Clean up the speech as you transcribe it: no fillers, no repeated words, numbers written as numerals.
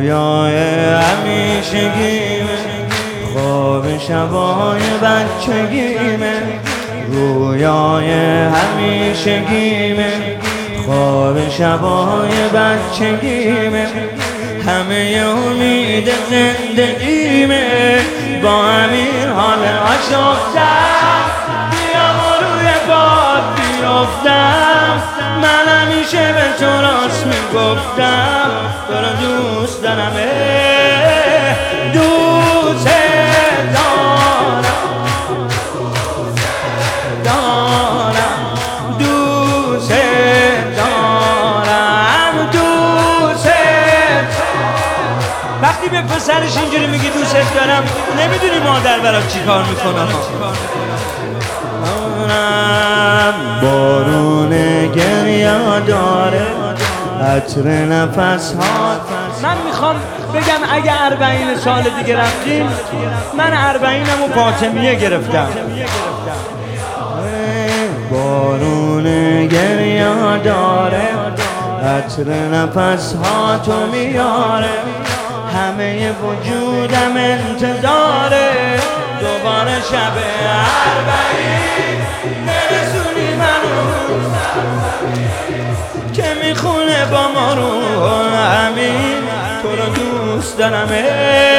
رویای همیشگیمه، خواب شبای بچگیمه. رویای همیشگیمه، خواب شبای بچگیمه. همه امید زندگیمه، با همین حال آشفتم. بیام و روی باد بیفتم، من همیشه به تو راست میگفتم. تو رو دوست دارم، دوست دارم، دوست دارم، دوست. وقتی به پسرش اینجوری میگی دوست دارم، نمیدونی مادر برات چی کار میکنه. بارون گریه داره، عطر نفس ها. من میخوام بگم اگه 40 سال دیگه رفتیم، من 40مو فاطمیه گرفتم. بارون گریه داره، عطر نفس ها تو میاره. همه وجودم انتظاره دوباره شب 40 برسونی منو که میخونه با ما رو همین. تو رو دوست دارم.